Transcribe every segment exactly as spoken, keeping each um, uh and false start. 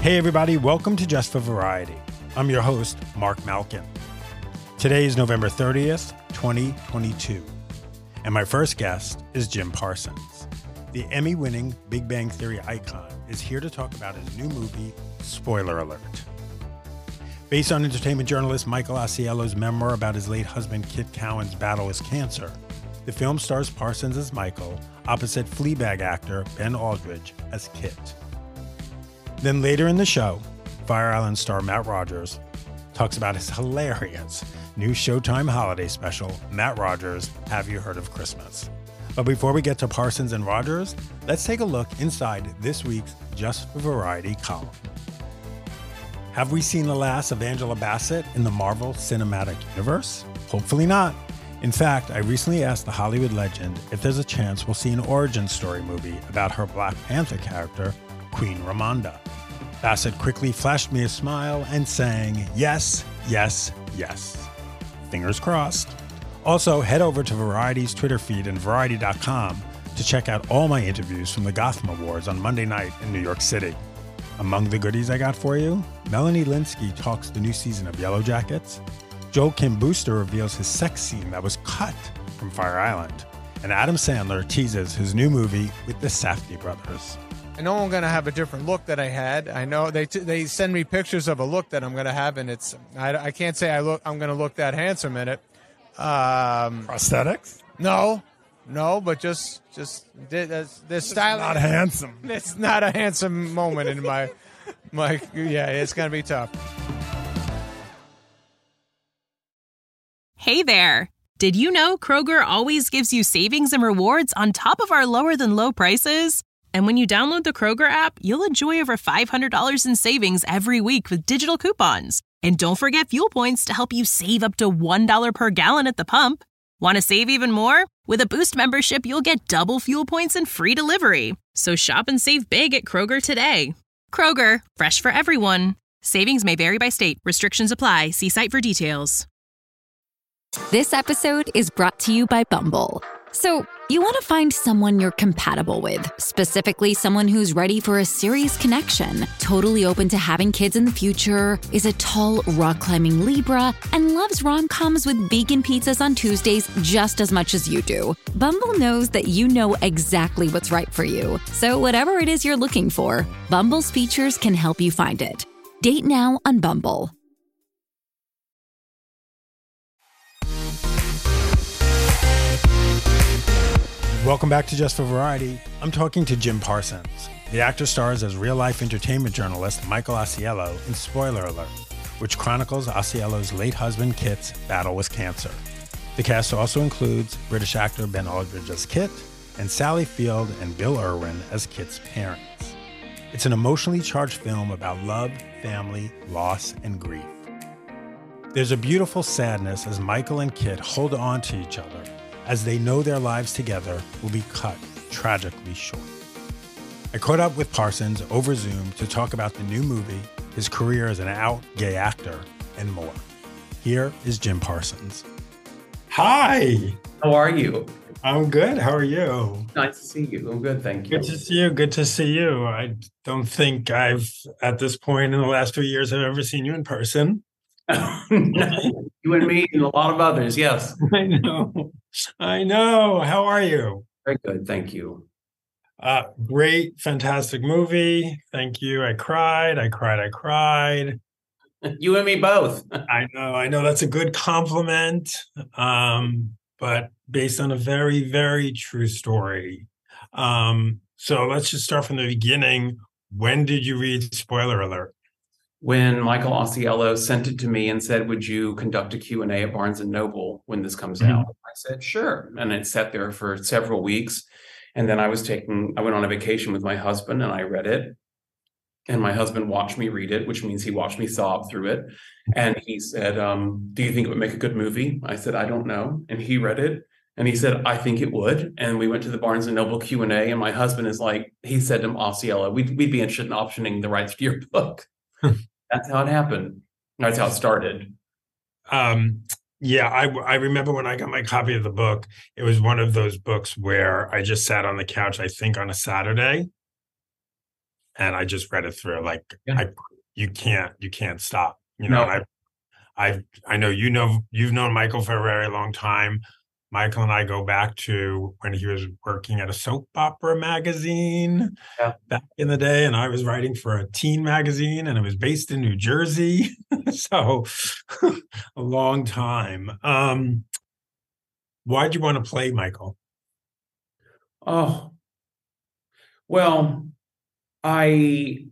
Hey everybody, welcome to Just for Variety. I'm your host, Mark Malkin. Today is November thirtieth, twenty twenty-two, and my first guest is Jim Parsons. The Emmy-winning Big Bang Theory icon is here to talk about his new movie, Spoiler Alert. Based on entertainment journalist Michael Ausiello's memoir about his late husband Kit Cowan's battle with cancer, the film stars Parsons as Michael, opposite Fleabag actor Ben Aldridge as Kit. Then later in the show, Fire Island star Matt Rogers talks about his hilarious new Showtime holiday special, Matt Rogers, Have You Heard of Christmas? But before we get to Parsons and Rogers, let's take a look inside this week's Just for Variety column. Have we seen the last of Angela Bassett in the Marvel Cinematic Universe? Hopefully not. In fact, I recently asked the Hollywood legend if there's a chance we'll see an origin story movie about her Black Panther character, Queen Ramonda. Bassett quickly flashed me a smile and sang, yes, yes, yes. Fingers crossed. Also, head over to Variety's Twitter feed and Variety dot com to check out all my interviews from the Gotham Awards on Monday night in New York City. Among the goodies I got for you, Melanie Lynskey talks the new season of Yellow Jackets, Joel Kim Booster reveals his sex scene that was cut from Fire Island, and Adam Sandler teases his new movie with the Safdie brothers. I know I'm going to have a different look that I had. I know they t- they send me pictures of a look that I'm going to have, and it's I, I can't say I look I'm going to look that handsome in it. Um, Prosthetics? No, no, but just just this this style. Not handsome. It's not a handsome moment in my my yeah. It's going to be tough. Hey there. Did you know Kroger always gives you savings and rewards on top of our lower than low prices? And when you download the Kroger app, you'll enjoy over five hundred dollars in savings every week with digital coupons. And don't forget fuel points to help you save up to one dollar per gallon at the pump. Want to save even more? With a Boost membership, you'll get double fuel points and free delivery. So shop and save big at Kroger today. Kroger, fresh for everyone. Savings may vary by state. Restrictions apply. See site for details. This episode is brought to you by Bumble. So, you want to find someone you're compatible with, specifically someone who's ready for a serious connection, totally open to having kids in the future, is a tall, rock-climbing Libra, and loves rom-coms with vegan pizzas on Tuesdays just as much as you do. Bumble knows that you know exactly what's right for you. So whatever it is you're looking for, Bumble's features can help you find it. Date now on Bumble. Welcome back to Just for Variety. I'm talking to Jim Parsons. The actor stars as real-life entertainment journalist Michael Ausiello in Spoiler Alert, which chronicles Ausiello's late husband Kit's battle with cancer. The cast also includes British actor Ben Aldridge as Kit and Sally Field and Bill Irwin as Kit's parents. It's an emotionally charged film about love, family, loss, and grief. There's a beautiful sadness as Michael and Kit hold on to each other as they know their lives together will be cut tragically short. I caught up with Parsons over Zoom to talk about the new movie, his career as an out gay actor, and more. Here is Jim Parsons. Hi. How are you? I'm good. How are you? Nice to see you. I'm good, thank you. Good to see you. Good to see you. I don't think I've, at this point in the last few years, I've ever seen you in person. No, you and me and a lot of others, yes. I know. I know. How are you? Very good, thank you. Uh, great, fantastic movie. Thank you. I cried. I cried. I cried. You and me both. I know. I know that's a good compliment, um, but based on a very, very true story. Um, so let's just start from the beginning. When did you read Spoiler Alert? When Michael Ausiello sent it to me and said, would you conduct a Q and A at Barnes and Noble when this comes Mm-hmm. out? I said, sure. And it sat there for several weeks. And then I was taking, I went on a vacation with my husband and I read it. And my husband watched me read it, which means he watched me sob through it. And he said, um, do you think it would make a good movie? I said, I don't know. And he read it. And he said, I think it would. And we went to the Barnes and Noble Q and A. And my husband is like, he said to Ausiello, we'd, we'd be interested in optioning the rights to your book. That's how it happened. That's how it started. Um, yeah, I, I remember when I got my copy of the book, it was one of those books where I just sat on the couch, I think on a Saturday, and I just read it through. Like Yeah. I, you can't, you can't stop. You No. know, and I, I, I know you know you've known Michael for a very long time. Michael and I go back to when he was working at a soap opera magazine Yeah. back in the day, and I was writing for a teen magazine, and it was based in New Jersey. So a long time. Um, why'd you want to play Michael? Oh, well, I,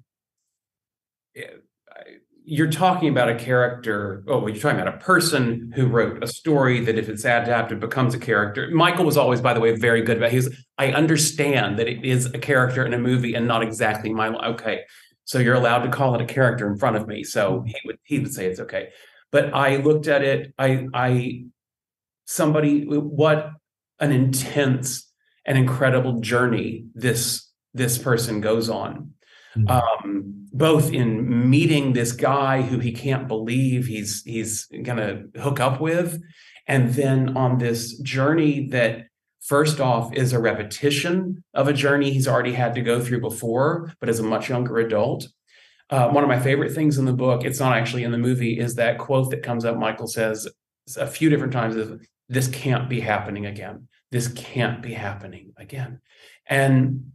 you're talking about a character. Oh, you're talking about a person who wrote a story that, if it's adapted, becomes a character. Michael was always, by the way, very good about. He was. I understand that it is a character in a movie and not exactly my. Okay, so you're allowed to call it a character in front of me. So he would he would say it's okay. But I looked at it. I I somebody what an intense and incredible journey this this person goes on. Mm-hmm. Um, both in meeting this guy who he can't believe he's he's gonna hook up with, and then on this journey that, first off, is a repetition of a journey he's already had to go through before, but as a much younger adult. Uh, one of my favorite things in the book, it's not actually in the movie, is that quote that comes up. Michael says a few different times, is, "This can't be happening again. This can't be happening again." And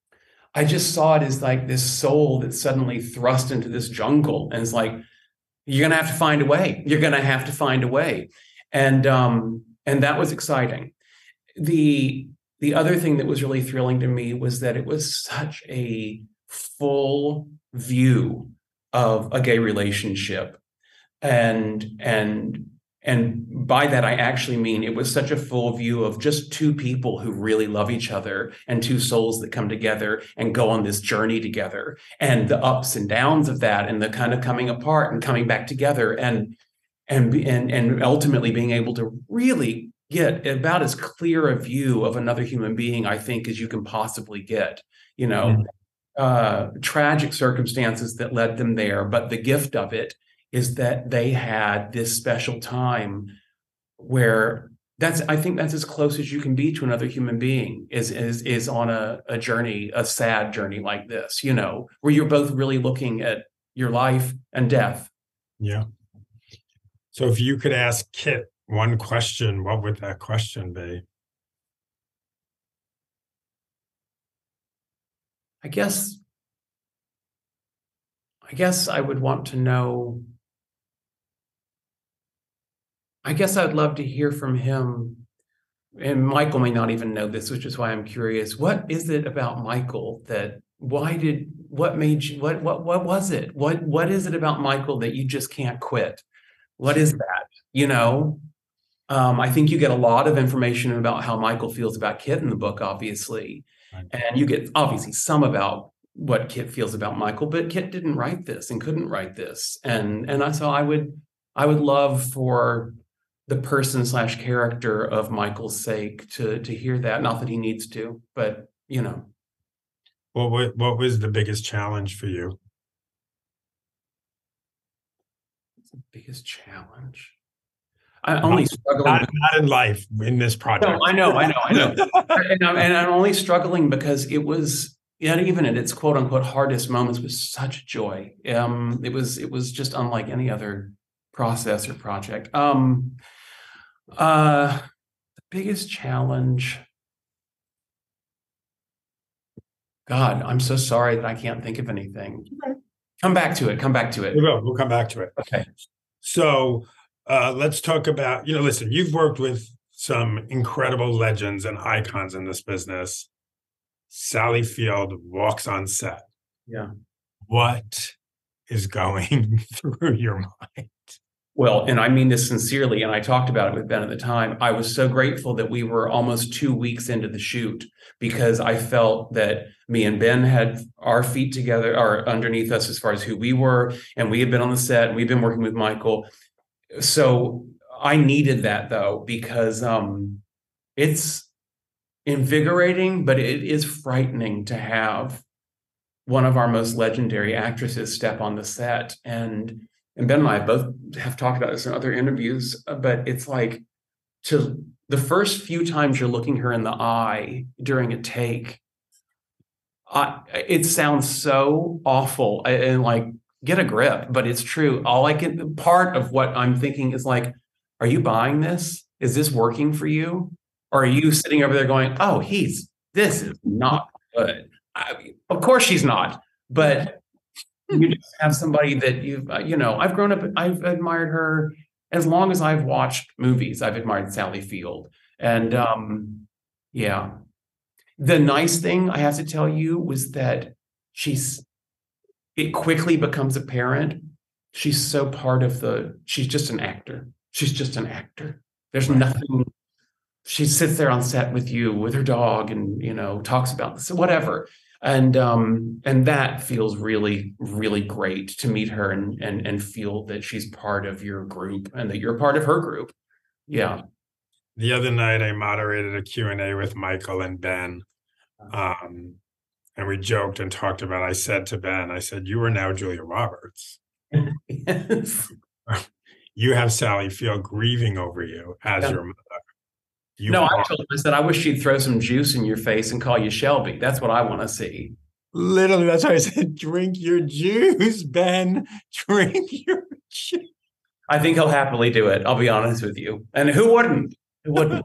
I just saw it as like this soul that's suddenly thrust into this jungle, and it's like, you're going to have to find a way. You're going to have to find a way. And, um, and that was exciting. The, the other thing that was really thrilling to me was that it was such a full view of a gay relationship. And, and, and by that, I actually mean it was such a full view of just two people who really love each other, and two souls that come together and go on this journey together, and the ups and downs of that, and the kind of coming apart and coming back together, and and and and ultimately being able to really get about as clear a view of another human being, I think, as you can possibly get. You know, mm-hmm. uh, tragic circumstances that led them there, but the gift of it is that they had this special time where that's, I think that's as close as you can be to another human being, is is is on a, a journey, a sad journey like this, you know, where you're both really looking at your life and death. Yeah. So if you could ask Kit one question, what would that question be? I guess, I guess I would want to know, I guess I'd love to hear from him, and Michael may not even know this, which is why I'm curious. What is it about Michael that, why did, what made you, what, what, what was it? What, what is it about Michael that you just can't quit? What is that? You know, um, I think you get a lot of information about how Michael feels about Kit in the book, obviously. Right. And you get obviously some about what Kit feels about Michael, but Kit didn't write this and couldn't write this. And, and I, so I would, I would love for the person slash character of Michael's sake to to hear that. Not that he needs to, but you know. What what, what was the biggest challenge for you? What's the biggest challenge? I'm only not, struggling. Not, not in life, in this project. No, I know, I know, I know. and, I'm, and I'm only struggling because it was, yeah, even at its quote unquote hardest moments, was such joy. Um, it was it was just unlike any other process or project. Um, uh, the biggest challenge. God, I'm so sorry that I can't think of anything. Okay. Come back to it. Come back to it. We will. We'll come back to it. Okay. So uh, let's talk about, you know, listen, you've worked with some incredible legends and icons in this business. Sally Field walks on set. Yeah. What is going through your mind? Well, and I mean this sincerely, and I talked about it with Ben at the time. I was so grateful that we were almost two weeks into the shoot, because I felt that me and Ben had our feet together, or underneath us as far as who we were, and we had been on the set, and we've been working with Michael. So I needed that, though, because um, it's invigorating, but it is frightening to have one of our most legendary actresses step on the set. And And Ben and I both have talked about this in other interviews, but it's like, to the first few times you're looking her in the eye during a take, I, it sounds so awful and, and like, get a grip, but it's true. All I can, part of what I'm thinking is like, are you buying this? Is this working for you? Or are you sitting over there going, oh, he's, this is not good. I mean, of course she's not, but you just have somebody that you've, uh, you know, I've grown up, I've admired her as long as I've watched movies. I've admired Sally Field. And um, yeah, the nice thing I have to tell you was that she's, it quickly becomes apparent she's so part of the, she's just an actor. She's just an actor. There's nothing, she sits there on set with you, with her dog, and, you know, talks about this, whatever. And um, and that feels really, really great to meet her and, and and feel that she's part of your group and that you're part of her group. Yeah. The other night I moderated a Q and A with Michael and Ben. Um, and we joked and talked about, I said to Ben, I said, you are now Julia Roberts. Yes. You have Sally Field grieving over you as Yeah. your mother. You no, are. I told him, I said, I wish she'd throw some juice in your face and call you Shelby. That's what I want to see. Literally, that's why I said, drink your juice, Ben. Drink your juice. I think he'll happily do it. I'll be honest with you. And who wouldn't? Who wouldn't?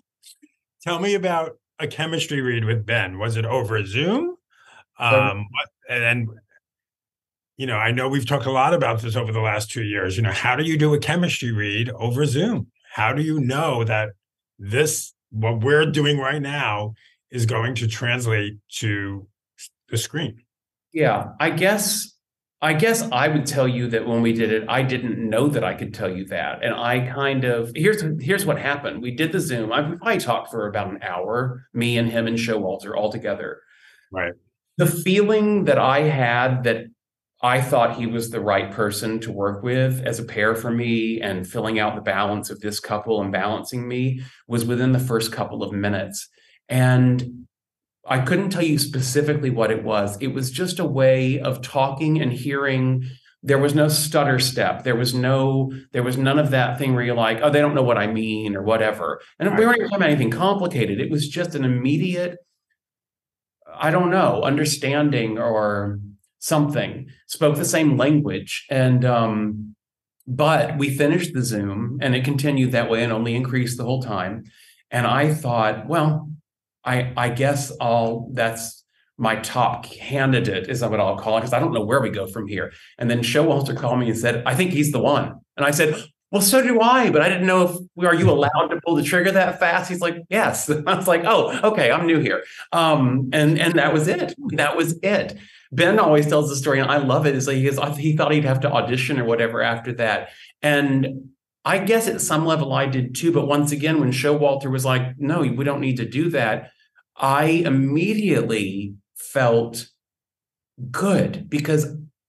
Tell me about a chemistry read with Ben. Was it over Zoom? Um, what- and, you know, I know we've talked a lot about this over the last two years. You know, how do you do a chemistry read over Zoom? How do you know that this, what we're doing right now, is going to translate to the screen? Yeah, I guess I guess I would tell you that when we did it, I didn't know that I could tell you that. And I kind of, here's here's what happened. We did the Zoom. I probably talked for about an hour, me and him and Showalter all together. Right. The feeling that I had that I thought he was the right person to work with as a pair for me and filling out the balance of this couple and balancing me was within the first couple of minutes. And I couldn't tell you specifically what it was. It was just a way of talking and hearing. There was no stutter step. There was no, there was none of that thing where you're like, oh, they don't know what I mean or whatever. And we weren't talking about anything complicated. It was just an immediate, I don't know, understanding or something. Spoke the same language. And, um, but we finished the Zoom and it continued that way and only increased the whole time. And I thought, well, I, I guess I'll, that's my top candidate is what I'll call it, because I don't know where we go from here. And then Showalter called me and said, I think he's the one. And I said, well, so do I, but I didn't know if, are you allowed to pull the trigger that fast? He's like, yes. I was like, oh, okay, I'm new here. Um, and, and that was it. That was it. Ben always tells the story, and I love it, is like he, is, he thought he'd have to audition or whatever after that. And I guess at some level I did too. But once again, when Showalter was like, no, we don't need to do that, I immediately felt good because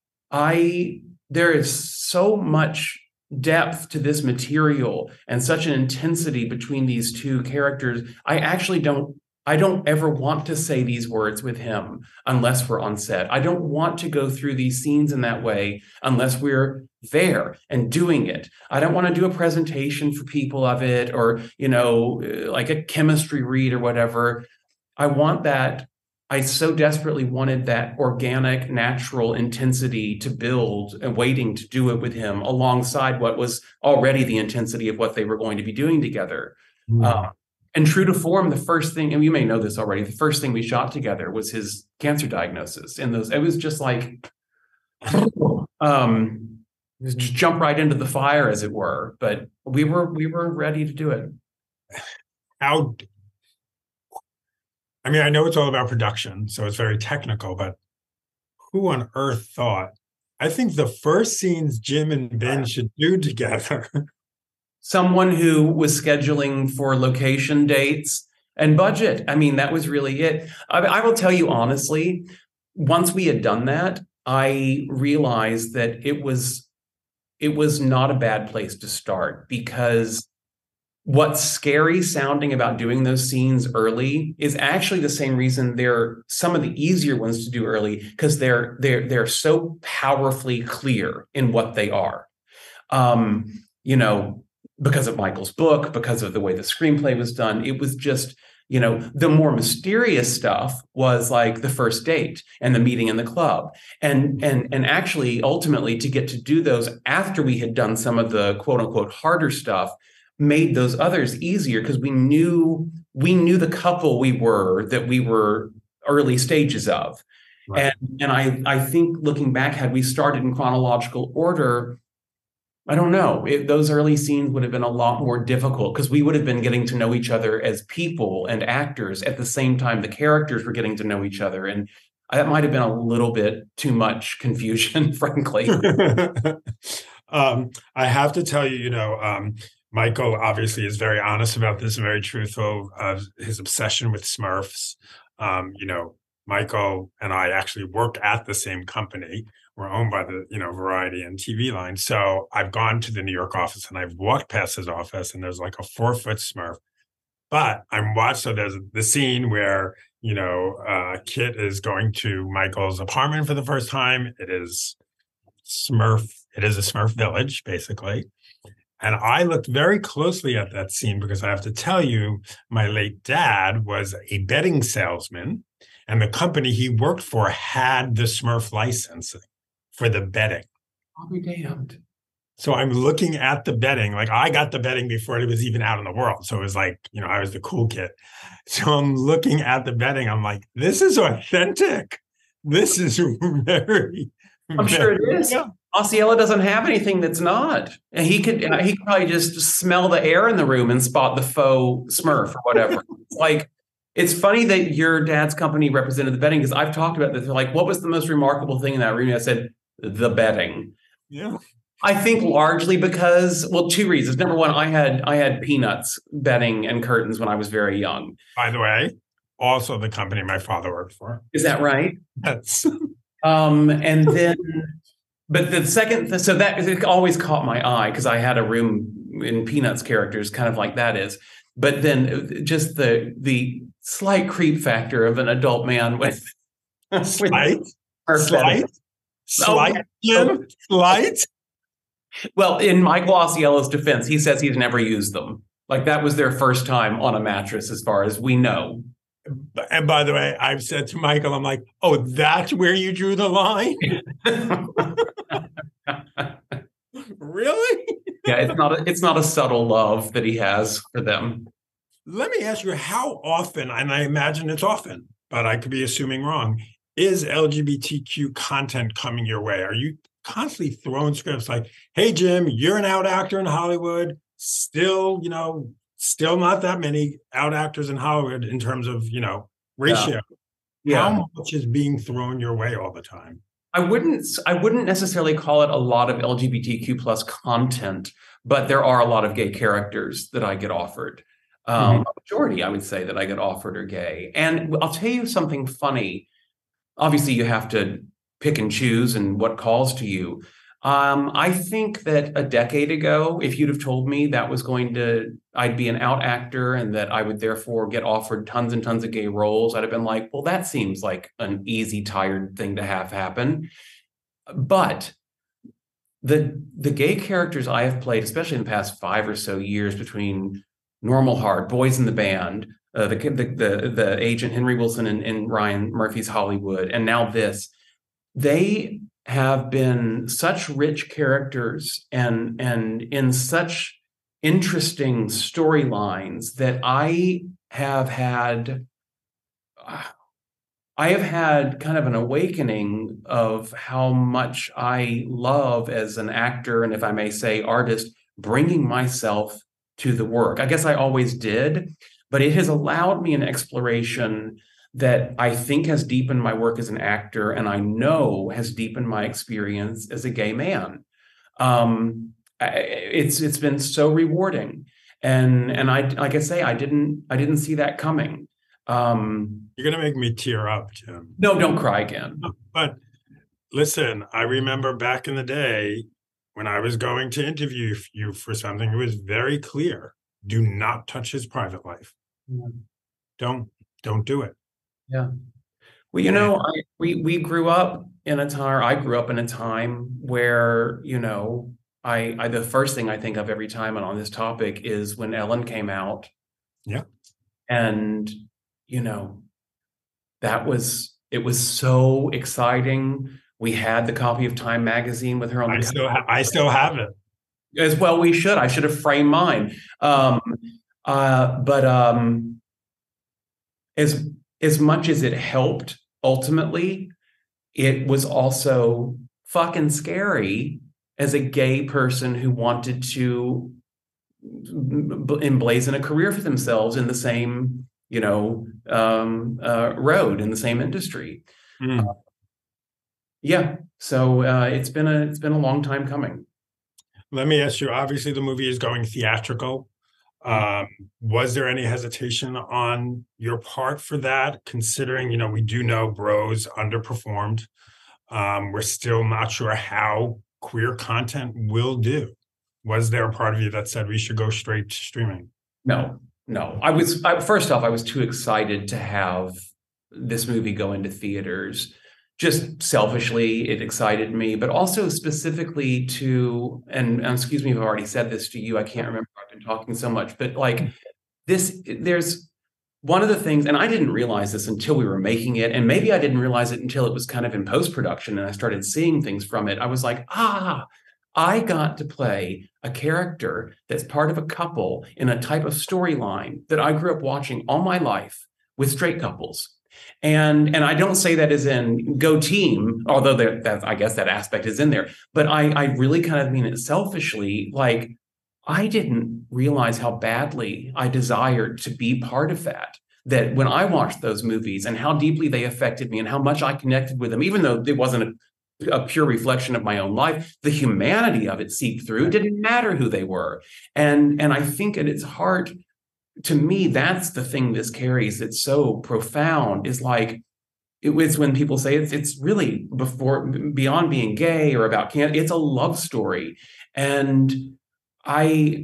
I, there is so much depth to this material and such an intensity between these two characters. I actually don't, I don't ever want to say these words with him unless we're on set. I don't want to go through these scenes in that way unless we're there and doing it. I don't want to do a presentation for people of it or, you know, like a chemistry read or whatever. I want that. I so desperately wanted that organic, natural intensity to build and waiting to do it with him alongside what was already the intensity of what they were going to be doing together. Mm. Uh, and true to form, the first thing, and you may know this already, the first thing we shot together was his cancer diagnosis. And those, it was just like, um, just jump right into the fire, as it were. But we were we were ready to do it. How? I mean, I know it's all about production, so it's very technical, but who on earth thought? I think the first scenes Jim and Ben should do together. Someone who was scheduling for location dates and budget. I mean, that was really it. I, I will tell you honestly, once we had done that, I realized that it was it was not a bad place to start, because what's scary sounding about doing those scenes early is actually the same reason they're some of the easier ones to do early, because they're they're they're so powerfully clear in what they are. Um, you know, because of Michael's book, because of the way the screenplay was done, it was just You know, the more mysterious stuff was like the first date and the meeting in the club. And and and actually, ultimately, to get to do those after we had done some of the quote unquote harder stuff made those others easier because we knew we knew the couple we were that we were early stages of. Right. And and I I think looking back, had we started in chronological order, I don't know. It, those early scenes would have been a lot more difficult because we would have been getting to know each other as people and actors at the same time the characters were getting to know each other. And that might have been a little bit too much confusion, frankly. um, I have to tell you, you know, um, Michael obviously is very honest about this and very truthful of his obsession with Smurfs. Um, you know, Michael and I actually work at the same company. We're owned by the, you know, Variety and T V line. So I've gone to the New York office and I've walked past his office and there's like a four foot Smurf. But I'm watched. So there's the scene where, you know, uh, Kit is going to Michael's apartment for the first time. It is Smurf. It is a Smurf village, basically. And I looked very closely at that scene because I have to tell you, my late dad was a bedding salesman and the company he worked for had the Smurf license for the bedding. I'll be damned. So I'm looking at the bedding, like I got the bedding before it was even out in the world. So it was like, you know, I was the cool kid. So I'm looking at the bedding. I'm like, this is authentic. This is very, I'm very, sure it is. Yeah. Osceola doesn't have anything that's not. And he could he could probably just smell the air in the room and spot the faux Smurf or whatever. Like, it's funny that your dad's company represented the bedding because I've talked about this. They're like, what was the most remarkable thing in that room? And I said, the bedding. Yeah. I think largely because, well, two reasons. Number one, I had I had Peanuts bedding and curtains when I was very young. By the way, also the company my father worked for. Is that right? Yes. um, and then, but the second, so that it always caught my eye because I had a room in Peanuts characters, kind of like that is. But then just the the slight creep factor of an adult man with slight, with slight, slight, oh, slight. Well, in Michael Osceola's defense, he says he's never used them. Like that was their first time on a mattress, as far as we know. And by the way, I've said to Michael, I'm like, oh, that's where you drew the line? Really? Yeah, it's not a, it's not a subtle love that he has for them. Let me ask you, how often, and I imagine it's often, but I could be assuming wrong, is L G B T Q content coming your way? Are you constantly throwing scripts like, hey, Jim, you're an out actor in Hollywood, still, you know, still not that many out actors in Hollywood in terms of, you know, ratio. Yeah. Yeah. How much is being thrown your way all the time? I wouldn't I wouldn't necessarily call it a lot of L G B T Q plus content, but there are a lot of gay characters that I get offered. Um, mm-hmm. A majority, I would say, that I get offered are gay. And I'll tell you something funny. Obviously, you have to pick and choose and what calls to you. Um, I think that a decade ago, if you'd have told me that was going to, I'd be an out actor and that I would therefore get offered tons and tons of gay roles, I'd have been like, well, that seems like an easy, tired thing to have happen. But the the gay characters I have played, especially in the past five or so years between Normal Heart, Boys in the Band, uh, the, the the the agent Henry Wilson and, and Ryan Murphy's Hollywood, and now this, they have been such rich characters and and in such interesting storylines that I have had I have had kind of an awakening of how much I love as an actor, and if I may say artist, bringing myself to the work. I guess I always did, but it has allowed me an exploration that I think has deepened my work as an actor, and I know has deepened my experience as a gay man. Um, it's it's been so rewarding, and and I like I say I didn't I didn't see that coming. Um, You're gonna make me tear up, Jim. No, don't cry again. But listen, I remember back in the day when I was going to interview you for something, it was very clear: do not touch his private life. Yeah. Don't don't do it. Yeah. Well, you know, I, we we grew up in a time, I grew up in a time where, you know, I, I the first thing I think of every time and on this topic is when Ellen came out. Yeah. And you know, that was, it was so exciting. We had the copy of Time magazine with her on the I still, ha- I still have it. as well. We should, I should have framed mine. Um, uh, but um, as, as much as it helped, ultimately, it was also fucking scary as a gay person who wanted to emblazon a career for themselves in the same, you know, um, uh, road, in the same industry. Mm. Uh, yeah. So uh, it's been a, it's been a long time coming. Let me ask you, obviously the movie is going theatrical. Um, was there any hesitation on your part for that, considering, you know, we do know Bros underperformed. Um, we're still not sure how queer content will do. Was there a part of you that said we should go straight to streaming? No, no. I was, I, first off, I was too excited to have this movie go into theaters. Just selfishly, it excited me, but also specifically to, and, and excuse me if I've already said this to you, I can't remember, I've been talking so much, but like this, there's one of the things, and I didn't realize this until we were making it, and maybe I didn't realize it until it was kind of in post-production and I started seeing things from it. I was like, ah, I got to play a character that's part of a couple in a type of storyline that I grew up watching all my life with straight couples. And and I don't say that as in go team, although there, that I guess that aspect is in there. But I, I really kind of mean it selfishly. Like, I didn't realize how badly I desired to be part of that. That when I watched those movies and how deeply they affected me and how much I connected with them, even though it wasn't a, a pure reflection of my own life, the humanity of it seeped through. It didn't matter who they were. And, and I think at its heart, to me, that's the thing this carries that's so profound, is like, it was when people say it's it's really before, beyond being gay or about can it's a love story. And I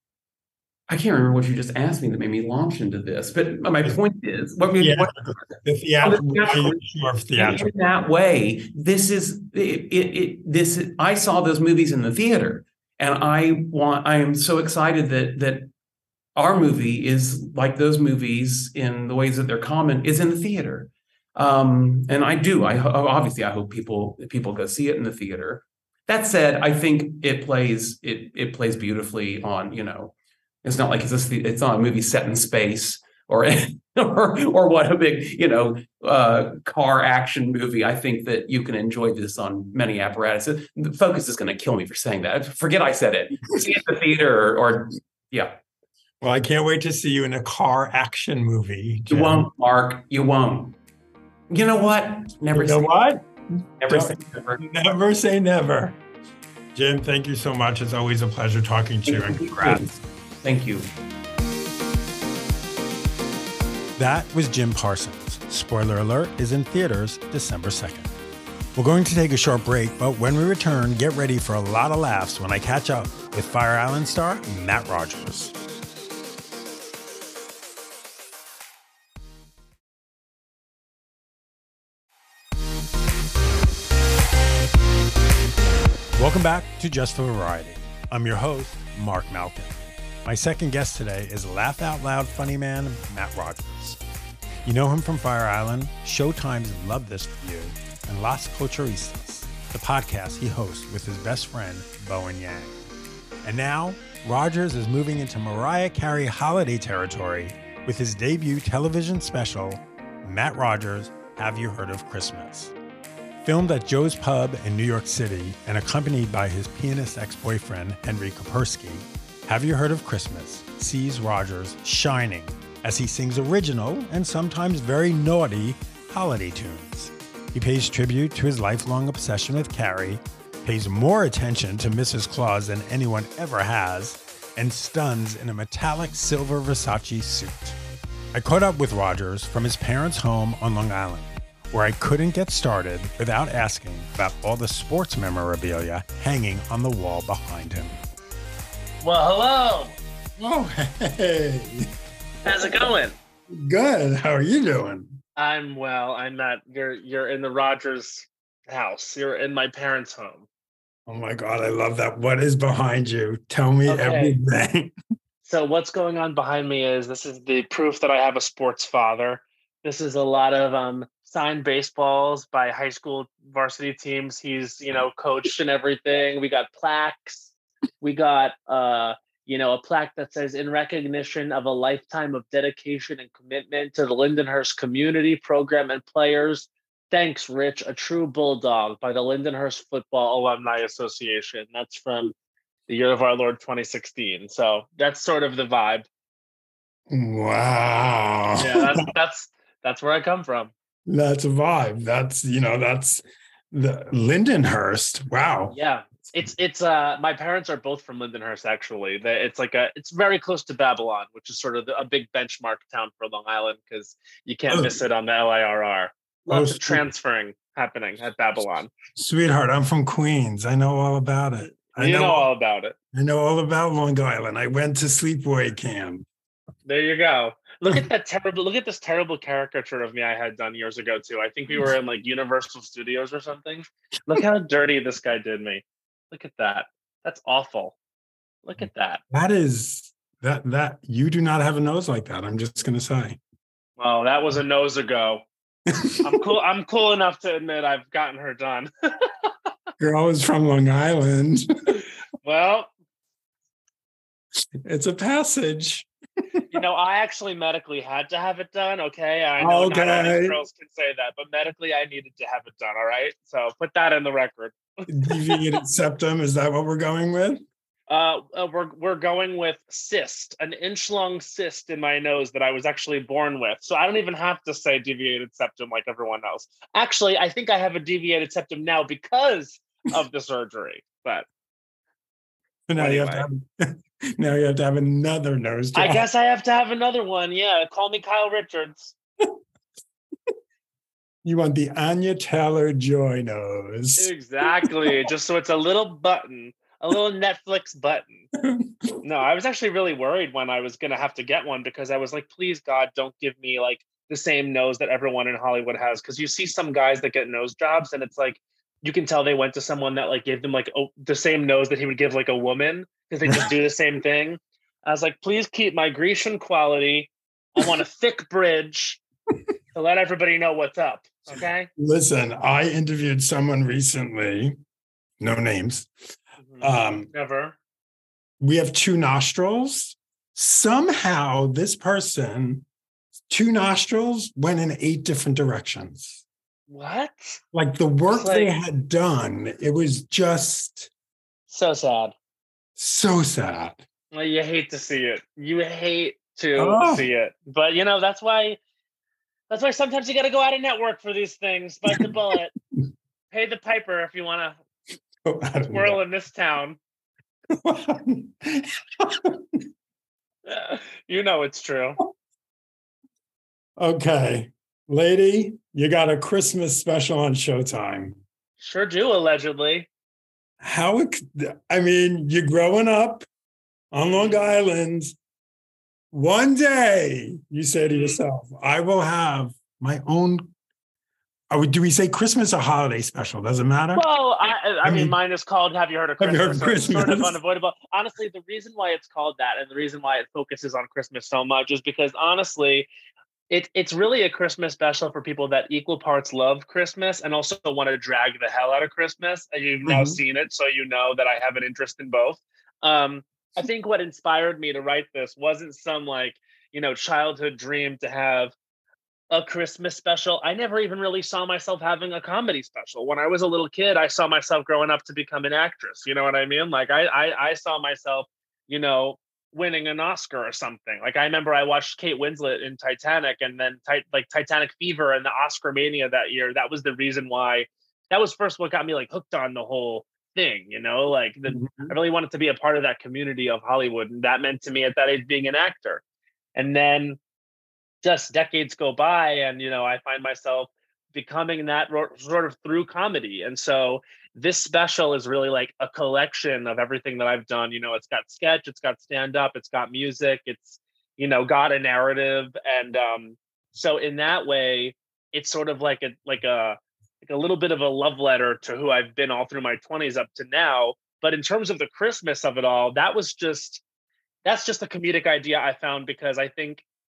I can't remember what you just asked me that made me launch into this, but my point is, what, Yeah, what the theatrical, in, theatrical. in that way, this is it, it, it this I saw those movies in the theater, and I want I am so excited that that our movie is like those movies in the ways that they're common, is in the theater. Um, and I do, I obviously, I hope people, people go see it in the theater. That said, I think it plays, it, it plays beautifully on, you know, it's not like it's, a, it's not a movie set in space or, or, or what a big, you know, uh, car action movie. I think that you can enjoy this on many apparatuses. The focus is going to kill me for saying that. Forget I said it. See it in the theater or, or yeah. Well, I can't wait to see you in a car action movie, Jim. You won't, Mark. You won't. You know what? Never You know say what? never Don't- say never. Never say never. Jim, thank you so much. It's always a pleasure talking to you, and congrats. Thank you. That was Jim Parsons. Spoiler alert is in theaters December second. We're going to take a short break, but when we return, get ready for a lot of laughs when I catch up with Fire Island star Matt Rogers. Welcome back to Just for Variety. I'm your host, Mark Malkin. My second guest today is Laugh Out Loud funny man, Matt Rogers. You know him from Fire Island, Showtime's Love This For You, and Las Culturistas, the podcast he hosts with his best friend, Bowen Yang. And now, Rogers is moving into Mariah Carey holiday territory with his debut television special, Matt Rogers, Have You Heard of Christmas? Filmed at Joe's Pub in New York City and accompanied by his pianist ex-boyfriend, Henry Kopersky, Have You Heard of Christmas sees Rogers shining as he sings original and sometimes very naughty holiday tunes. He pays tribute to his lifelong obsession with Carrie, pays more attention to Missus Claus than anyone ever has, and stuns in a metallic silver Versace suit. I caught up with Rogers from his parents' home on Long Island, where I couldn't get started without asking about all the sports memorabilia hanging on the wall behind him. Well, hello. Oh, hey. How's it going? Good. How are you doing? I'm well. I'm not. You're you're in the Rogers house. You're in my parents' home. Oh my God, I love that. What is behind you? Tell me Okay. everything. So what's going on behind me is this is the proof that I have a sports father. This is a lot of um, signed baseballs by high school varsity teams. He's, you know, coached and everything. We got plaques. We got, uh, you know, a plaque that says, in recognition of a lifetime of dedication and commitment to the Lindenhurst community, program, and players. Thanks, Rich, a true bulldog, by the Lindenhurst Football Alumni Association. That's from the year of our Lord twenty sixteen. So that's sort of the vibe. Wow. Yeah, that's that's that's where I come from. That's a vibe. That's, you know, that's the Lindenhurst. Wow. Yeah. It's it's uh my parents are both from Lindenhurst, actually. They- It's like a it's very close to Babylon, which is sort of the, a big benchmark town for Long Island because you can't Oh. miss it on the L I R R. Lots Oh, of transferring happening at Babylon. Sweetheart, I'm from Queens. I know all about it. I You know, know, all about it. I know all about Long Island. I went to sleepaway camp. There you go. Look at that terrible look at this terrible caricature of me I had done years ago too. I think we were in like Universal Studios or something. Look how dirty this guy did me. Look at that. That's awful. Look at that. That is that that you do not have a nose like that. I'm just gonna say. Well, that was a nose ago. I'm cool. I'm cool enough to admit I've gotten her done. Girl is from Long Island. Well, It's a passage. you know, I actually medically had to have it done. Okay, I know not all Okay. these girls can say that, but medically I needed to have it done. All right, so put that in the record. Deviated septum. Is that what we're going with? Uh, uh, we're we're going with cyst, an inch long cyst in my nose that I was actually born with. So I don't even have to say deviated septum like everyone else. Actually, I think I have a deviated septum now because of the surgery. But So now you have to have now you have to have another nose job. I guess I have to have another one. Yeah, call me Kyle Richards. You want the Anya Taylor Joy nose. Exactly. Just so it's a little button, a little Netflix button. No, I was actually really worried when I was going to have to get one because I was like, please, God, don't give me like the same nose that everyone in Hollywood has. Because you see some guys that get nose jobs and it's like, you can tell they went to someone that like gave them like oh, the same nose that he would give like a woman because they just do the same thing. I was like, please keep my Grecian quality. I want a thick bridge to let everybody know what's up. Okay. Listen, I interviewed someone recently, no names. Mhm. Um, Never. we have two nostrils. Somehow, this person, two nostrils went in eight different directions. What? Like the work It's like- they had done, it was just So sad. so sad. Well, you hate to see it. You hate to Oh. see it. But you know, that's why that's why sometimes you gotta go out of network for these things. Bite the bullet. Pay the piper if you wanna Oh, I don't swirl in this town. know. You know it's true. Okay, lady, you got a Christmas special on Showtime. Sure do, allegedly. How, ex- I mean, you're growing up on Long Island. One day, you say to yourself, I will have my own. Oh, do we say Christmas or holiday special? Does it matter? Well, I, I I mean, mean, mine is called Have You Heard of Have You Christmas? Heard of So it's sort of Christmas? unavoidable. Honestly, the reason why it's called that and the reason why it focuses on Christmas so much is because honestly, it, it's really a Christmas special for people that equal parts love Christmas and also want to drag the hell out of Christmas. And you've now Mhm. seen it, so you know that I have an interest in both. Um, I think what inspired me to write this wasn't some like, you know, childhood dream to have a Christmas special. I never even really saw myself having a comedy special. When I was a little kid, I saw myself growing up to become an actress. You know what I mean? Like I, I, I saw myself, you know, winning an Oscar or something. Like I remember I watched Kate Winslet in Titanic, and then tit- like Titanic Fever and the Oscar mania that year. That was the reason why. That was first what got me like hooked on the whole thing. You know, like the, I really wanted to be a part of that community of Hollywood, and that meant to me at that age being an actor. And then just decades go by, and you know, I find myself becoming that ro- sort of through comedy. And so this special is really like a collection of everything that I've done. You know, it's got sketch, it's got stand up, it's got music, it's, you know, got a narrative. And um, so in that way, it's sort of like a like a like a little bit of a love letter to who I've been all through my twenties up to now. But in terms of the Christmas of it all, that was just that's just a comedic idea I found because I think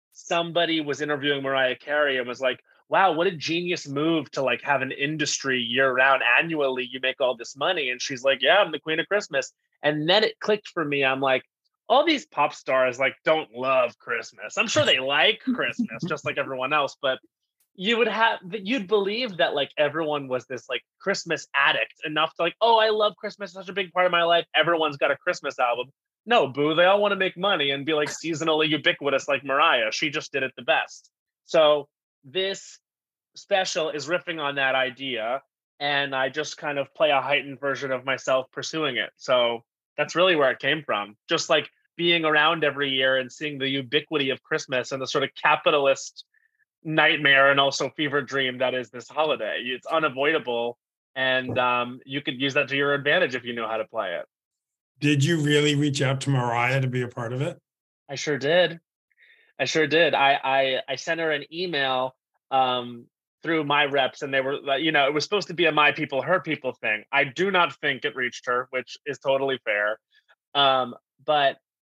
somebody was interviewing Mariah Carey and was like, wow, what a genius move to like have an industry year round. Annually, you make all this money. And she's like, yeah, I'm the queen of Christmas. And then it clicked for me. I'm like, all these pop stars like don't love Christmas. I'm sure they like Christmas just like everyone else, but you would have, you'd believe that like everyone was this like Christmas addict enough to like, oh, I love Christmas, such a big part of my life. Everyone's got a Christmas album. No, boo, they all want to make money and be like seasonally ubiquitous like Mariah. She just did it the best. So this special is riffing on that idea, and I just kind of play a heightened version of myself pursuing it. So that's really where it came from. Just like being around every year and seeing the ubiquity of Christmas and the sort of capitalist nightmare and also fever dream that is this holiday. It's unavoidable, and um, you could use that to your advantage if you know how to play it. Did you really reach out to Mariah to be a part of it? I sure did. I sure did. I I, I sent her an email um, through my reps, and they were, you know, it was supposed to be a my people, her people thing. I do not think it reached her, which is totally fair. Um, but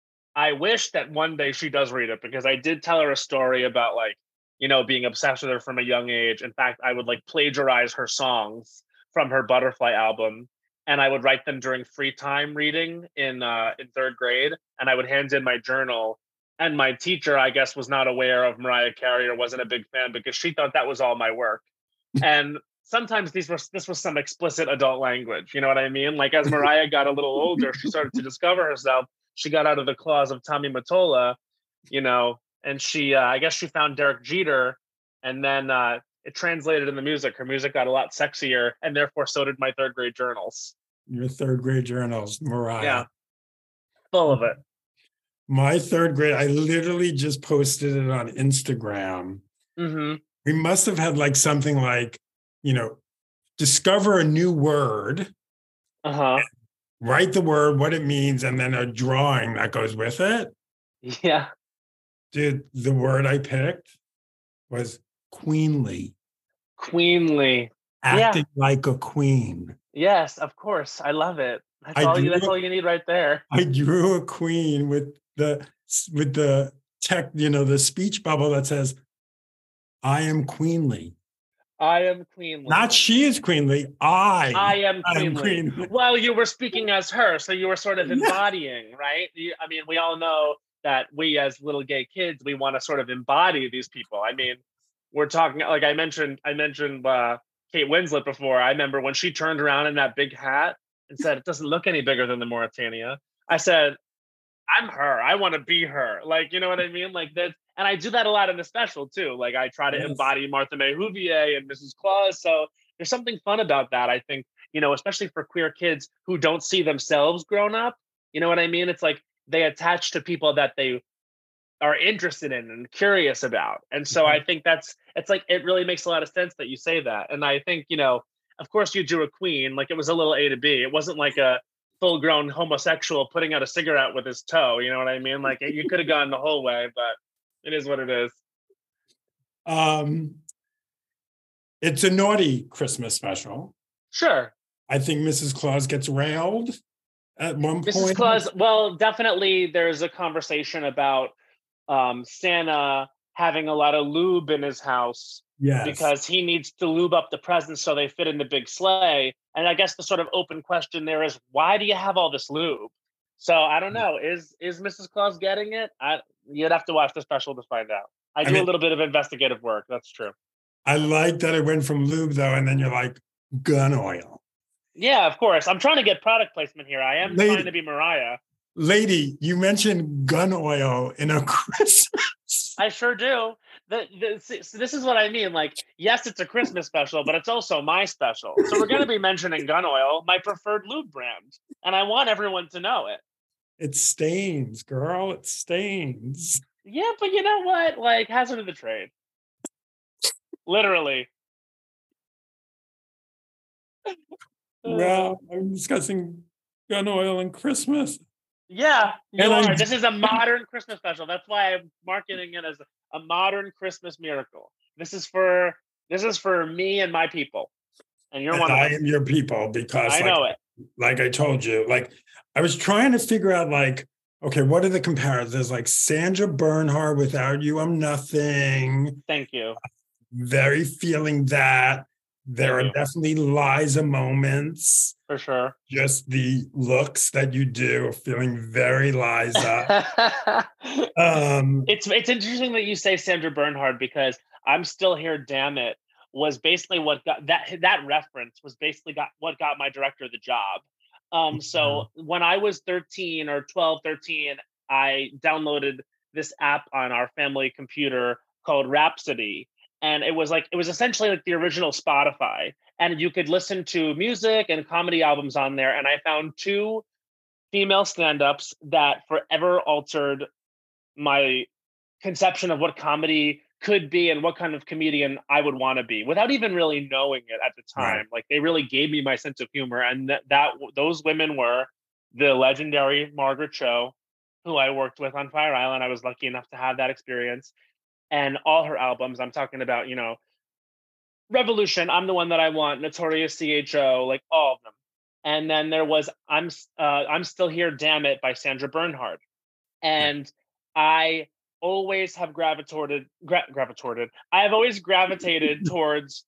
I wish that one day she does read it, because I did tell her a story about like, you know, being obsessed with her from a young age. In fact, I would like plagiarize her songs from her Butterfly album, and I would write them during free time reading in uh, in third grade, and I would hand in my journal. And my teacher, I guess, was not aware of Mariah Carey or wasn't a big fan, because she thought that was all my work. And sometimes these were this was some explicit adult language. You know what I mean? Like as Mariah got a little older, she started to discover herself. She got out of the claws of Tommy Mottola, you know, and she, uh, I guess she found Derek Jeter, and then uh, it translated in the music. Her music got a lot sexier, and therefore so did my third grade journals. Your third grade journals, Mariah. Yeah, full of it. My third grade, I literally just posted it on Instagram. Mm-hmm. We must have had like something like, you know, discover a new word, uh-huh. write the word, what it means, and then a drawing that goes with it. Yeah. Dude, the word I picked was queenly. Queenly. Acting yeah. like a queen. Yes, of course. I love it. That's I all drew, you that's all you need right there. I drew a queen with the with the tech, you know, the speech bubble that says, I am queenly. I am queenly. Not she is queenly. I, I am queenly. am queenly. Well, you were speaking as her, so you were sort of embodying, yeah. right? You, I mean, we all know that we as little gay kids, we want to sort of embody these people. I mean, we're talking, like I mentioned, I mentioned uh, Kate Winslet before. I remember when she turned around in that big hat and said, it doesn't look any bigger than the Mauritania. I said, I'm her. I want to be her. Like, you know what I mean? Like that. And I do that a lot in the special too. Like I try to yes. embody Martha May Whovier and Missus Claus. So there's something fun about that. I think, you know, especially for queer kids who don't see themselves grown up. You know what I mean? It's like they attach to people that they are interested in and curious about. And so mm-hmm. I think that's, it's like, it really makes a lot of sense that you say that. And I think, you know, of course you drew a queen, like it was a little A to B. It wasn't like a full-grown homosexual putting out a cigarette with his toe. You know what I mean? Like you could have gone the whole way, but it is what it is. Um, it's a naughty Christmas special. Sure. I think Missus Claus gets railed at one Missus point. Claus, well, definitely there's a conversation about um, Santa having a lot of lube in his house. Yes. Because he needs to lube up the presents so they fit in the big sleigh. And I guess the sort of open question there is, why do you have all this lube? So I don't know. Is is Missus Claus getting it? I you'd have to watch the special to find out. I, I do mean, a little bit of investigative work. That's true. I like that it went from lube though, and then you're like gun oil. Yeah, of course. I'm trying to get product placement here. I am lady, trying to be Mariah. Lady, you mentioned gun oil in a Christmas. I sure do. The, the, so this is what I mean. Like, yes, it's a Christmas special, but it's also my special. So we're going to be mentioning gun oil, my preferred lube brand. And I want everyone to know it. It stains, girl. It stains. Yeah, but you know what? Like, hazard of the trade. Literally. Well, I'm discussing gun oil and Christmas. Yeah, you and are. I'm... This is a modern Christmas special. That's why I'm marketing it as a modern Christmas miracle. This is for this is for me and my people. And you're and one of them. I am your people because I like, know it. Like I told you, like I was trying to figure out like, Okay, what are the comparisons? There's like Sandra Bernhard, Without You, I'm Nothing. Thank you. Very feeling that. There Thank are you. definitely Liza moments. For sure. Just the looks that you do, feeling very Liza. um, it's it's interesting that you say Sandra Bernhard, because I'm Still Here, Damn It was basically what got that that reference was basically got what got my director the job. Um, so when I was thirteen or twelve, thirteen, I downloaded this app on our family computer called Rhapsody. And it was like, it was essentially like the original Spotify. And you could listen to music and comedy albums on there. And I found two female stand-ups that forever altered my conception of what comedy could be and what kind of comedian I would want to be, without even really knowing it at the time. Right. Like, they really gave me my sense of humor. And that, that those women were the legendary Margaret Cho, who I worked with on Fire Island. I was lucky enough to have that experience. And all her albums, I'm talking about, you know, Revolution, I'm the One That I Want, Notorious C H O, like all of them. And then there was I'm uh, I'm Still Here, Damn It by Sandra Bernhard. And I always have gravitated, gra- gravitated. I have always gravitated towards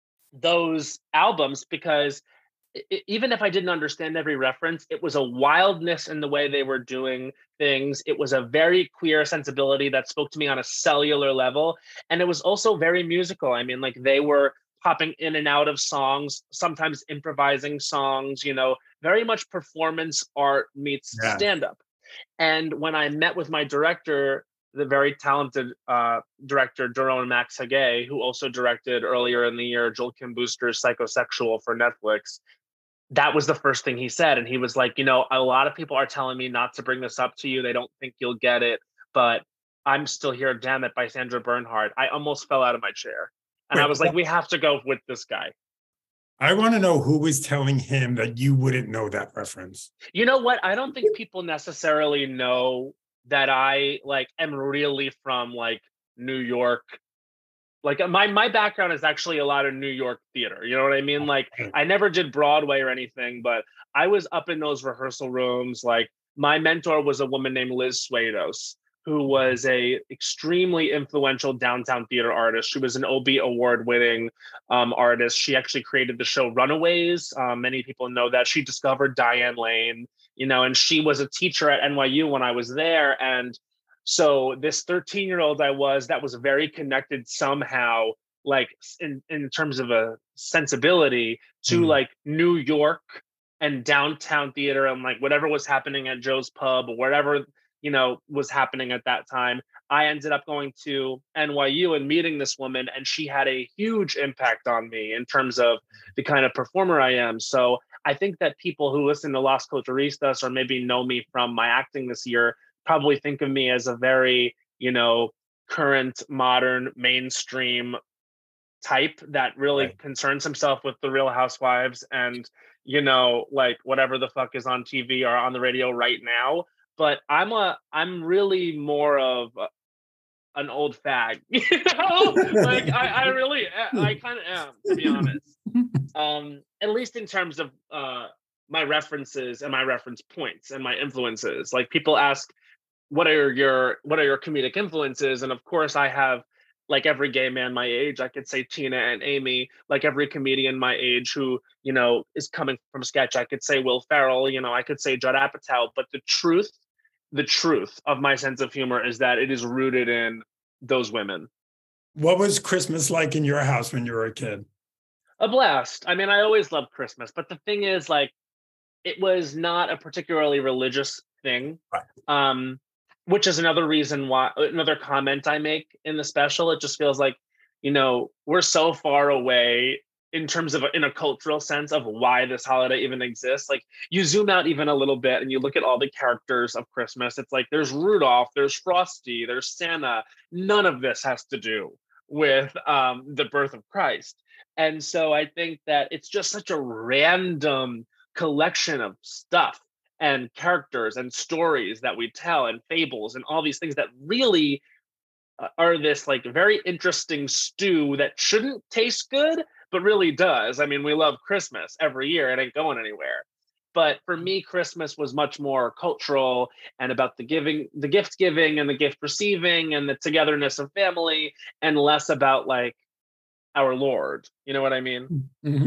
those albums because it, even if I didn't understand every reference, it was a wildness in the way they were doing things. It was a very queer sensibility that spoke to me on a cellular level. And it was also very musical. I mean, like, they were popping in and out of songs, sometimes improvising songs, you know, very much performance art meets yeah. stand-up. And when I met with my director, the very talented uh, director, Daron Max Hagay, who also directed earlier in the year Joel Kim Booster's Psychosexual for Netflix, that was the first thing he said. And he was like, you know, a lot of people are telling me not to bring this up to you. They don't think you'll get it. But I'm Still Here, Damn It by Sandra Bernhard. I almost fell out of my chair. And Wait, I was like, we have to go with this guy. I want to know who was telling him that you wouldn't know that reference. You know what? I don't think people necessarily know that I like am really from like New York. Like my my background is actually a lot of New York theater. You know what I mean? Like, I never did Broadway or anything, but I was up in those rehearsal rooms. Like, my mentor was a woman named Liz Swados, who was a extremely influential downtown theater artist. She was an Obie Award winning um, artist. She actually created the show Runaways. Um, many people know that. She discovered Diane Lane, you know, and she was a teacher at N Y U when I was there. And so this thirteen year old I was, that was very connected somehow, like in, in terms of a sensibility to mm. like New York and downtown theater and like whatever was happening at Joe's Pub or whatever, you know, was happening at that time. I ended up going to N Y U and meeting this woman, and she had a huge impact on me in terms of the kind of performer I am. So I think that people who listen to Las Culturistas or maybe know me from my acting this year probably think of me as a very, you know, current, modern, mainstream type that really right. concerns himself with the Real Housewives and, you know, like whatever the fuck is on T V or on the radio right now. But I'm a, I'm really more of a, an old fag, you know? Like I, I really, I kind of am, to be honest. Um, at least in terms of uh, my references and my reference points and my influences. Like, people ask, what are your, what are your comedic influences? And of course I have, like every gay man my age, I could say Tina and Amy. Like every comedian my age who, you know, is coming from sketch, I could say Will Ferrell, you know, I could say Judd Apatow. But the truth, the truth of my sense of humor is that it is rooted in those women. What was Christmas like in your house when you were a kid? A blast. I mean, I always loved Christmas, but the thing is, like, it was not a particularly religious thing. Right. Um, which is another reason why, another comment I make in the special. It just feels like, you know, we're so far away in terms of, in a cultural sense of why this holiday even exists. Like, you zoom out even a little bit and you look at all the characters of Christmas. It's like, there's Rudolph, there's Frosty, there's Santa. None of this has to do with um, the birth of Christ. And so I think that it's just such a random collection of stuff and characters and stories that we tell and fables and all these things that really uh, are this like very interesting stew that shouldn't taste good, but really does. I mean, we love Christmas every year. It ain't going anywhere. But for me, Christmas was much more cultural and about the giving, the gift giving and the gift receiving and the togetherness of family, and less about like our Lord. You know what I mean? Mm-hmm.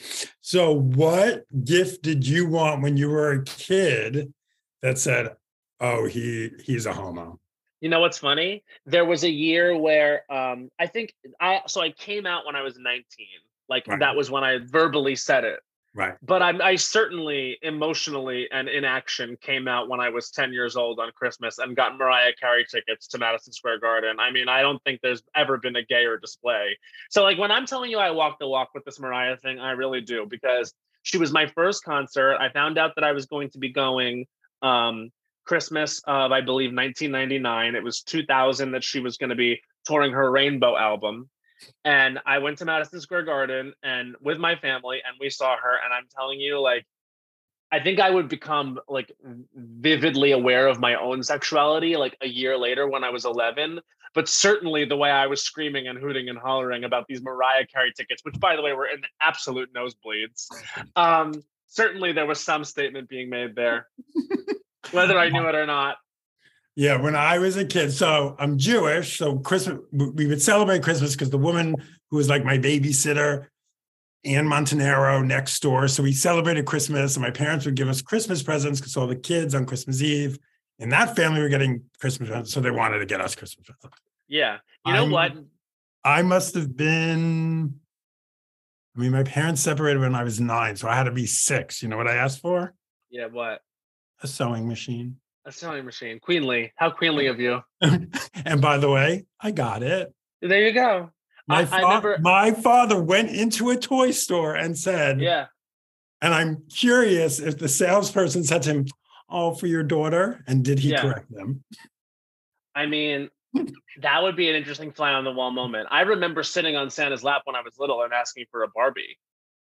So what gift did you want when you were a kid that said, oh, he he's a homo? You know what's funny? There was a year where um, I think I, so I came out when I was nineteen. Like Right. that was when I verbally said it. Right. But I, I certainly emotionally and in action came out when I was ten years old on Christmas and got Mariah Carey tickets to Madison Square Garden. I mean, I don't think there's ever been a gayer display. So like when I'm telling you I walked the walk with this Mariah thing, I really do, because she was my first concert. I found out that I was going to be going um, Christmas of, I believe, nineteen ninety-nine. It was two thousand that she was going to be touring her Rainbow album. And I went to Madison Square Garden and with my family, and we saw her. And I'm telling you, like, I think I would become like vividly aware of my own sexuality like a year later when I was eleven. But certainly the way I was screaming and hooting and hollering about these Mariah Carey tickets, which by the way were in absolute nosebleeds. Um, certainly there was some statement being made there, whether I knew it or not. Yeah, when I was a kid, so I'm Jewish, so Christmas, we would celebrate Christmas because the woman who was like my babysitter, Ann Montanaro, next door. So we celebrated Christmas, and my parents would give us Christmas presents because all the kids on Christmas Eve in that family were getting Christmas presents, so they wanted to get us Christmas presents. Yeah, you know I'm, what? I must have been, I mean, my parents separated when I was nine, so I had to be six. You know what I asked for? Yeah, what? A sewing machine. A sewing machine. Queenly. How queenly of you. And by the way, I got it. There you go. My, I, fa- I remember, my father went into a toy store and said, yeah. and I'm curious if the salesperson said to him, oh, for your daughter, and did he Yeah. correct them? I mean, that would be an interesting fly on the wall moment. I remember sitting on Santa's lap when I was little and asking for a Barbie.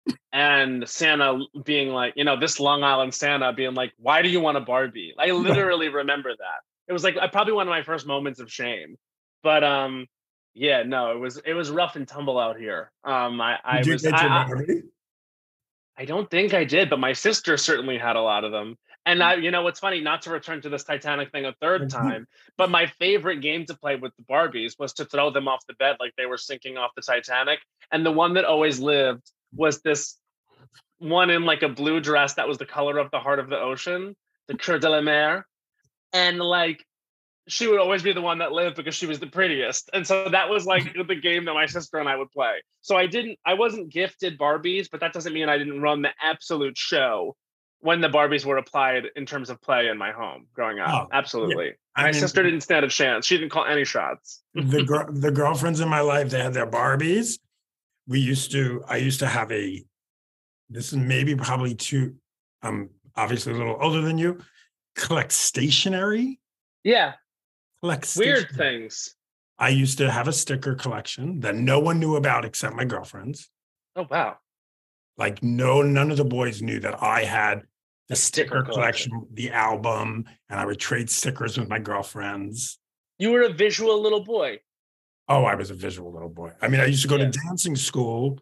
And Santa being like, you know, this Long Island Santa being like, why do you want a Barbie? I literally remember that. It was like I probably one of my first moments of shame. But um, yeah, no, it was it was rough and tumble out here. Um, I, I Did you was get your I, Barbie? I don't think I did, but my sister certainly had a lot of them. And I, you know, what's funny, not to return to this Titanic thing a third time, but my favorite game to play with the Barbies was to throw them off the bed like they were sinking off the Titanic. And the one that always lived was this one in like a blue dress that was the color of the heart of the ocean, the Coeur de la Mer. And like, she would always be the one that lived because she was the prettiest. And so that was like the game that my sister and I would play. So I didn't, I wasn't gifted Barbies, but that doesn't mean I didn't run the absolute show when the Barbies were applied in terms of play in my home growing up. Oh, Absolutely. yeah. I My mean, sister didn't stand a chance. She didn't call any shots. the gr- the girlfriends in my life, they had their Barbies. We used to, I used to have a, this is maybe probably too, I'm obviously a little older than you, collect stationery. Yeah. Collect Weird stationery. things. I used to have a sticker collection that no one knew about except my girlfriends. Oh, wow. Like no, none of the boys knew that I had the sticker, sticker collection, collection. the album, and I would trade stickers with my girlfriends. You were a visual little boy. Oh, I was a visual little boy. I mean, I used to go Yeah. to dancing school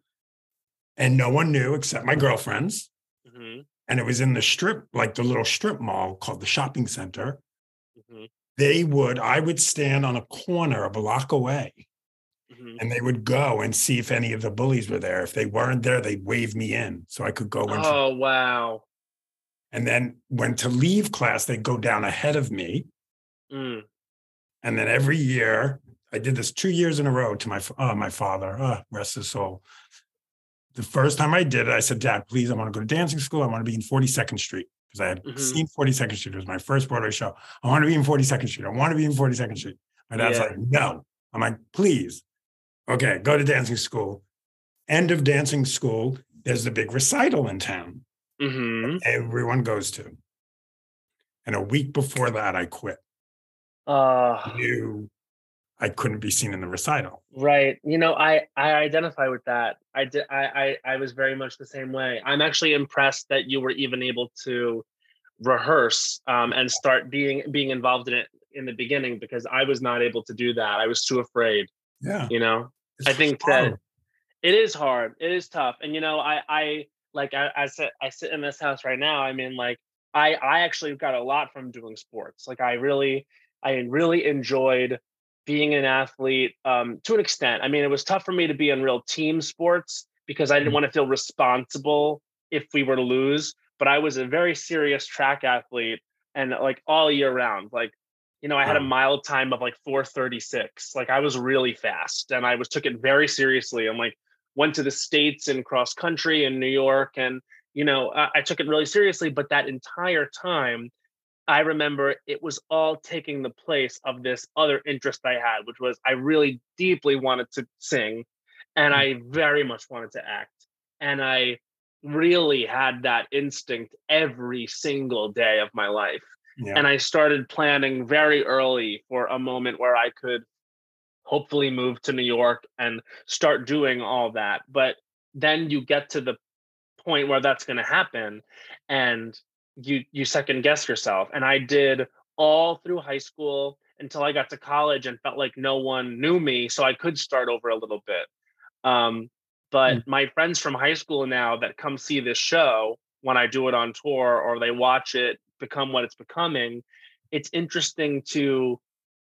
and no one knew except my girlfriends. Mm-hmm. And it was in the strip, like the little strip mall called the shopping center. Mm-hmm. They would, I would stand on a corner a block away Mm-hmm. and they would go and see if any of the bullies were there. If they weren't there, they'd wave me in so I could go in. Oh, wow. And then when to leave class, they'd go down ahead of me. Mm. And then every year, I did this two years in a row to my uh, my father, uh, rest his soul. The first time I did it, I said, Dad, please, I want to go to dancing school. I want to be in forty-second Street. Because I had Mhm. seen forty-second Street. It was my first Broadway show. I want to be in forty-second Street. I want to be in forty-second Street. My dad's Yeah. like, no. I'm like, please. Okay, go to dancing school. End of dancing school, there's the big recital in town. Mm-hmm. Everyone goes to. And a week before that, I quit. Uh, Knew I couldn't be seen in the recital. right. You know, I, I identify with that. I did. I, I, I was very much the same way. I'm actually impressed that you were even able to rehearse um, and start being being involved in it in the beginning, because I was not able to do that. I was too afraid. Yeah. You know, It's I think hard. that it is hard. It is tough. And, you know, I, I, like I, I sit I sit in this house right now. I mean, like I I actually got a lot from doing sports. Like I really I really enjoyed being an athlete um, to an extent. I mean, it was tough for me to be in real team sports because I didn't want to feel responsible if we were to lose. But I was a very serious track athlete, and like all year round, like, you know, I had a mile time of like four thirty-six. Like I was really fast, and I was took it very seriously. I'm like, went to the States and cross country in New York. And, you know, I, I took it really seriously. But that entire time, I remember it was all taking the place of this other interest I had, which was I really deeply wanted to sing, and I very much wanted to act. And I really had that instinct every single day of my life. Yeah. And I started planning very early for a moment where I could hopefully move to New York and start doing all that. But then you get to the point where that's going to happen, and you you second guess yourself. And I did all through high school until I got to college and felt like no one knew me, so I could start over a little bit. Um, but mm. my friends from high school now that come see this show when I do it on tour, or they watch it become what it's becoming, it's interesting to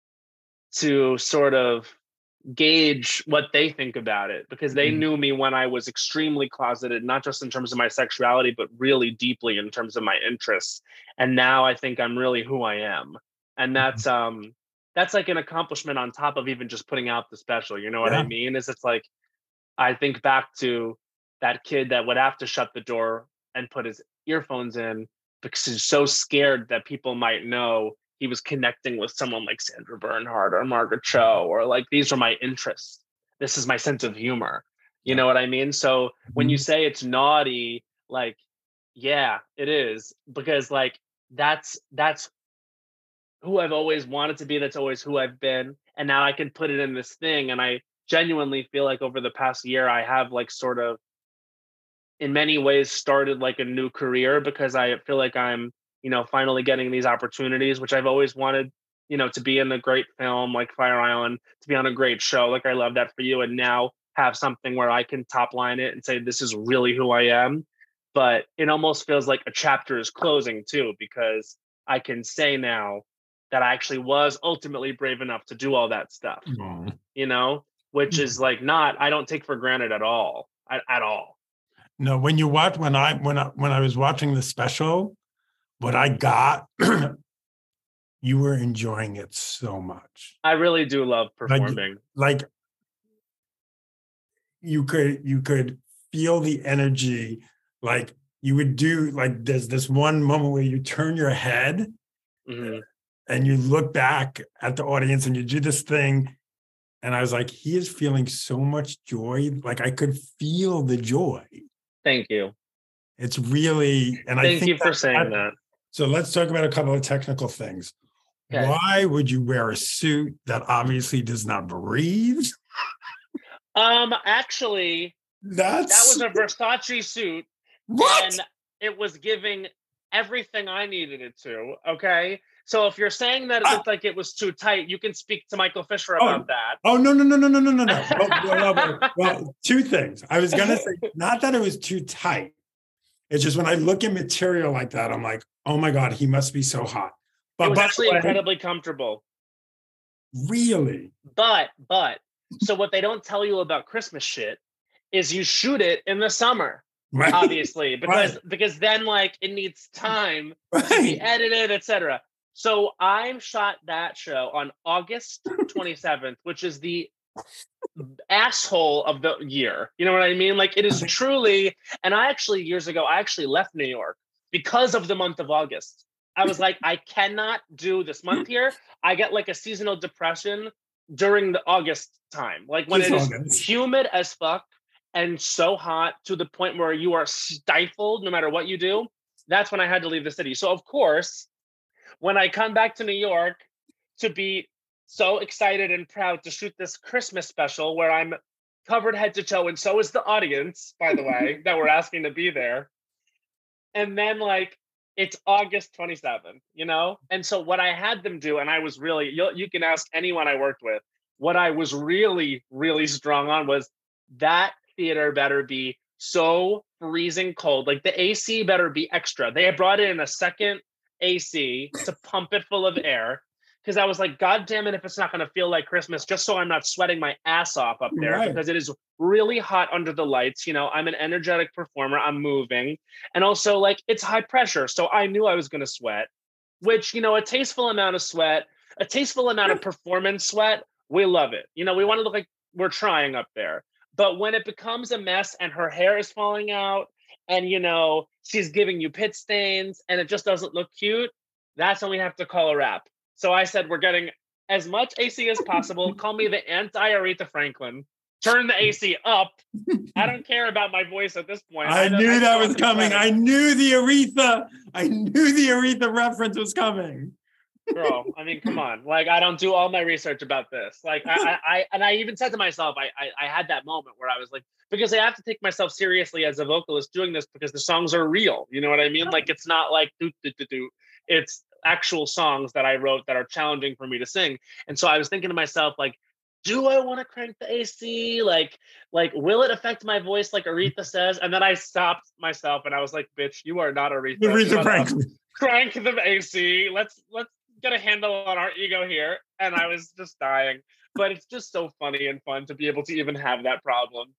to sort of gauge what they think about it, because they mm. knew me when I was extremely closeted, not just in terms of my sexuality, but really deeply in terms of my interests. And now I think I'm really who I am. And that's um that's like an accomplishment on top of even just putting out the special. You know what yeah. I mean? Is it's like I think back to that kid that would have to shut the door and put his earphones in because he's so scared that people might know he was connecting with someone like Sandra Bernhard or Margaret Cho, or like, these are my interests. This is my sense of humor. You know what I mean? So mm-hmm. when you say it's naughty, like, yeah, it is, because like, that's, that's who I've always wanted to be. That's always who I've been. And now I can put it in this thing. And I genuinely feel like over the past year, I have like sort of in many ways started like a new career, because I feel like I'm, you know, finally getting these opportunities, which I've always wanted, you know, to be in a great film like Fire Island, to be on a great show. Like I Love That for You. And now have something where I can top line it and say, this is really who I am. But it almost feels like a chapter is closing too, because I can say now that I actually was ultimately brave enough to do all that stuff, mm. you know, which is like not, I don't take for granted at all, at, at all. No, when you watch, when I, when I, when I was watching the special, what I got, you were enjoying it so much. I really do love performing. Like, like you could, you could feel the energy. Like you would do, like there's this one moment where you turn your head mm-hmm. and you look back at the audience and you do this thing. And I was like, he is feeling so much joy. Like I could feel the joy. Thank you. It's really, and Thank I think you for saying that. So let's talk about a couple of technical things. Okay. Why would you wear a suit that obviously does not breathe? Um, actually, That's... that was a Versace suit. What? And it was giving everything I needed it to. Okay. So if you're saying that it looked uh, like it was too tight, you can speak to Michael Fisher about oh, that. Oh, no, no, no, no, no, no, no, no. well, well, well, well, two things. I was going to say, not that it was too tight. It's just when I look at material like that, I'm like, oh my God, he must be so hot. But it was actually way, incredibly comfortable. Really? But, but, so what they don't tell you about Christmas shit is you shoot it in the summer, right. obviously, because right. because then like it needs time right. to be edited, et cetera. So I shot that show on August twenty-seventh, which is the asshole of the year. You know what I mean? Like it is truly, and I actually, years ago, I actually left New York because of the month of August. I was like, I cannot do this month here. I get like a seasonal depression during the August time. Like when it is humid as fuck and so hot to the point where you are stifled no matter what you do. That's when I had to leave the city. So of course, when I come back to New York to be so excited and proud to shoot this Christmas special where I'm covered head to toe, and so is the audience, by the way, that we're asking to be there. And then like, it's August twenty-seventh, you know? And so what I had them do, and I was really, you, you can ask anyone I worked with, what I was really, really strong on was that theater better be so freezing cold. Like the A C better be extra. They had brought in a second A C to pump it full of air. Because I was like, God damn it, if it's not going to feel like Christmas, just so I'm not sweating my ass off up there, Right. because it is really hot under the lights. You know, I'm an energetic performer. I'm moving. And also, like, it's high pressure. So I knew I was going to sweat, which, you know, a tasteful amount of sweat, a tasteful amount of performance sweat, we love it. You know, we want to look like we're trying up there. But when it becomes a mess and her hair is falling out and, you know, she's giving you pit stains and it just doesn't look cute, that's when we have to call a wrap. So I said, we're getting as much A C as possible. Call me the anti-Aretha Franklin. Turn the A C up. I don't care about my voice at this point. I, I knew I that was I'm coming. sweating. I knew the Aretha. I knew the Aretha reference was coming. Girl, I mean, come on. Like, I don't do all my research about this. Like, I, I, I and I even said to myself, I, I, I had that moment where I was like, because I have to take myself seriously as a vocalist doing this because the songs are real. You know what I mean? Like, it's not like do do do do. It's actual songs that I wrote that are challenging for me to sing. And so I was thinking to myself, like, do I want to crank the A C? Like, like, will it affect my voice like Aretha says? And then I stopped myself and I was like, bitch, you are not Aretha. Aretha Shut up. Franklin. Crank the A C. Let's let's get a handle on our ego here. And I was just dying. But it's just so funny and fun to be able to even have that problem.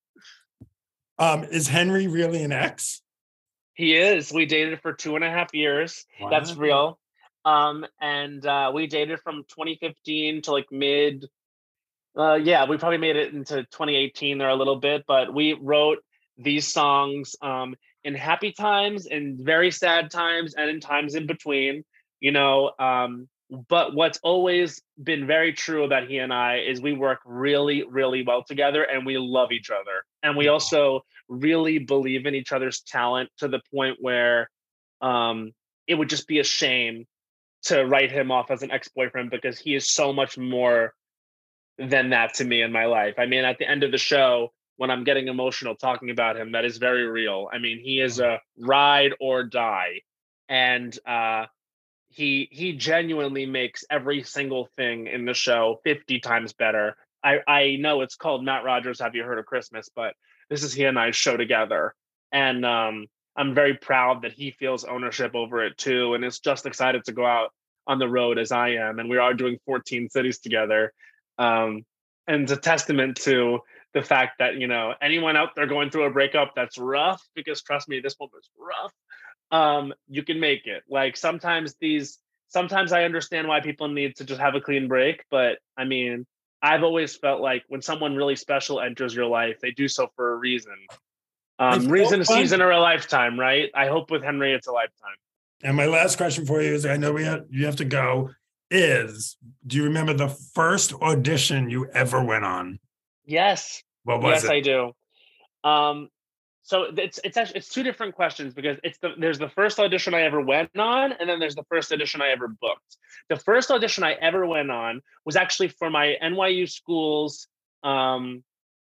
Um, is Henry really an ex? He is. We dated for two and a half years. Wow. That's real. Um, and uh, we dated from twenty fifteen to like mid. Uh, yeah, we probably made it into twenty eighteen there a little bit, but we wrote these songs um, in happy times, in very sad times, and in times in between. You know, um, but what's always been very true about he and I is we work really, really well together, and we love each other, and we also really believe in each other's talent to the point where um, it would just be a shame to write him off as an ex-boyfriend because he is so much more than that to me in my life. I mean, at the end of the show, when I'm getting emotional talking about him, that is very real. I mean, he is a ride or die. And uh, he he genuinely makes every single thing in the show fifty times better. I, I know it's called Matt Rogers, Have You Heard of Christmas? But this is he and I's show together. And um, I'm very proud that he feels ownership over it too. And is just excited to go out on the road as I am. And we are doing fourteen cities together. Um, and it's a testament to the fact that, you know, anyone out there going through a breakup that's rough, because trust me, this one was rough, um, you can make it. Like sometimes these, sometimes I understand why people need to just have a clean break. But I mean, I've always felt like when someone really special enters your life, they do so for a reason. Um, reason, a season, or a lifetime, right? I hope with Henry, it's a lifetime. And my last question for you is, I know we have, you have to go, is, do you remember the first audition you ever went on? Yes. What was yes, it? Yes, I do. Um, so it's it's actually it's two different questions because it's the there's the first audition I ever went on, and then there's the first audition I ever booked. The first audition I ever went on was actually for my N Y U school's um,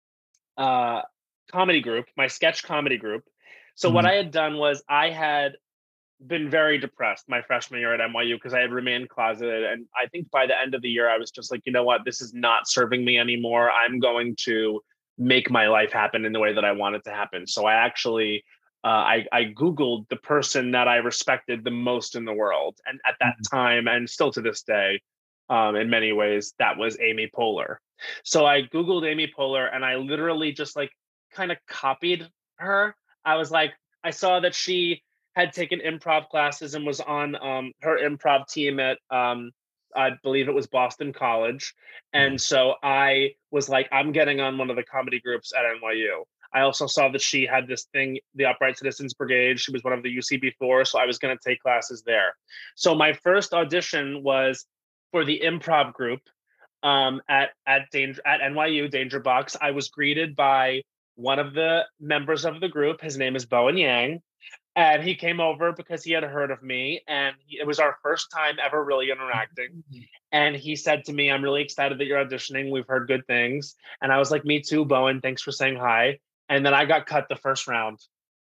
uh, comedy group, my sketch comedy group. So mm-hmm. what I had done was I had been very depressed my freshman year at N Y U because I had remained closeted. And I think by the end of the year, I was just like, you know what, this is not serving me anymore. I'm going to make my life happen in the way that I want it to happen. So I actually, uh, I, I Googled the person that I respected the most in the world. And at that mm-hmm. time, and still to this day, um, in many ways, that was Amy Poehler. So I Googled Amy Poehler and I literally just like kind of copied her. I was like, I saw that she had taken improv classes and was on um, her improv team at, um, I believe it was Boston College. And so I was like, I'm getting on one of the comedy groups at N Y U. I also saw that she had this thing, the Upright Citizens Brigade. She was one of the U C B four, so I was going to take classes there. So my first audition was for the improv group um, at at Danger at N Y U Danger Box. I was greeted by one of the members of the group. His name is Bowen Yang. And he came over because he had heard of me, and he, it was our first time ever really interacting. And he said to me, I'm really excited that you're auditioning. We've heard good things. And I was like, me too, Bowen. Thanks for saying hi. And then I got cut the first round.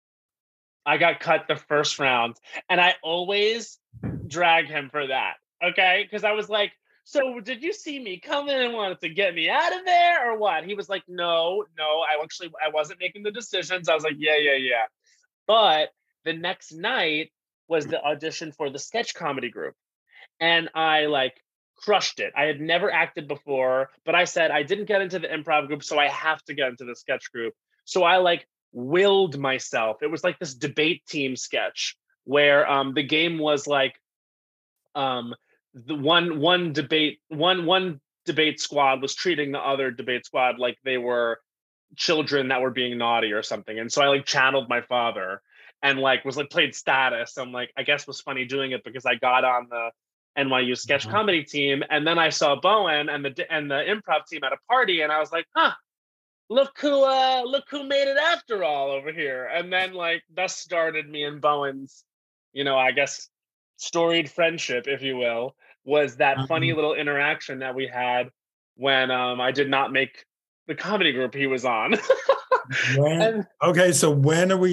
I got cut the first round. And I always drag him for that, okay? Because I was like, so did you see me come in and wanted to get me out of there or what? He was like, no, no, I actually, I wasn't making the decisions. I was like, yeah, yeah, yeah. But the next night was the audition for the sketch comedy group. And I like crushed it. I had never acted before, but I said I didn't get into the improv group, so I have to get into the sketch group. So I like willed myself. It was like this debate team sketch where um, the game was like um, the one one debate one one debate squad was treating the other debate squad like they were children that were being naughty or something. And so I like channeled my father and like was like played status. I'm like, I guess was funny doing it because I got on the N Y U sketch mm-hmm. comedy team, and then I saw Bowen and the and the improv team at a party, and I was like, huh, look who uh look who made it after all over here. And then like thus started me and Bowen's, you know, I guess storied friendship, if you will, was that mm-hmm. funny little interaction that we had when um I did not make the comedy group he was on. when, and, okay, so when are we?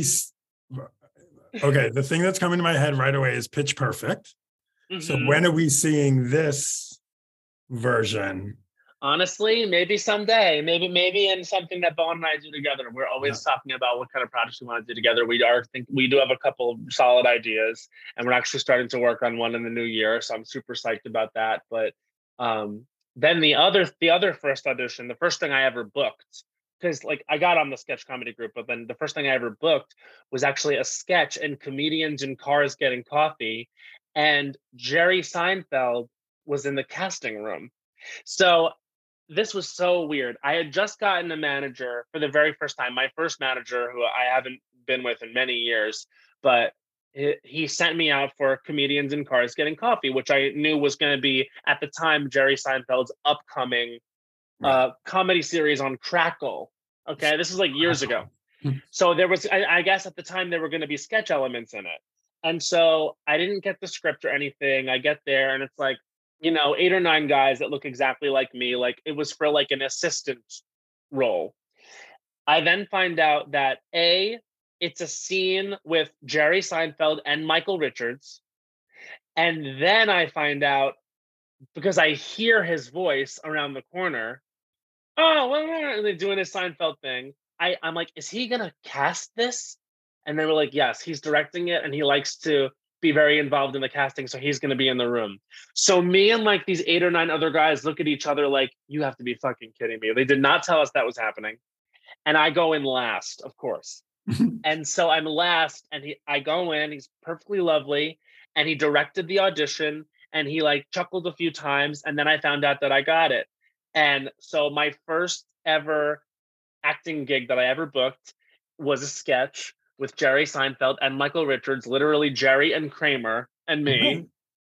Okay, the thing that's coming to my head right away is Pitch Perfect. Mm-hmm. So when are we seeing this version? Honestly, maybe someday. Maybe maybe in something that Bowen and I do together. We're always yeah. talking about what kind of projects we want to do together. We are think we do have a couple of solid ideas, and we're actually starting to work on one in the new year. So I'm super psyched about that. But um, then the other the other first audition, the first thing I ever booked, because like I got on the sketch comedy group, but then the first thing I ever booked was actually a sketch in Comedians in Cars Getting Coffee. And Jerry Seinfeld was in the casting room. So this was so weird. I had just gotten a manager for the very first time, my first manager, who I haven't been with in many years, but he sent me out for Comedians in Cars Getting Coffee, which I knew was going to be, at the time, Jerry Seinfeld's upcoming right. uh, comedy series on Crackle. Okay, this is like years ago. So there was, I, I guess at the time, there were going to be sketch elements in it. And so I didn't get the script or anything. I get there and it's like, you know, eight or nine guys that look exactly like me. Like it was for like an assistant role. I then find out that A, it's a scene with Jerry Seinfeld and Michael Richards. And then I find out, because I hear his voice around the corner, oh, and they're doing his Seinfeld thing. I, I'm like, is he going to cast this? And they were like, yes, he's directing it and he likes to be very involved in the casting, so he's going to be in the room. So me and like these eight or nine other guys look at each other like, you have to be fucking kidding me. They did not tell us that was happening. And I go in last, of course. And so I'm last and he, I go in, he's perfectly lovely. And he directed the audition and he like chuckled a few times. And then I found out that I got it. And so my first ever acting gig that I ever booked was a sketch with Jerry Seinfeld and Michael Richards, literally Jerry and Kramer and me. Mm-hmm.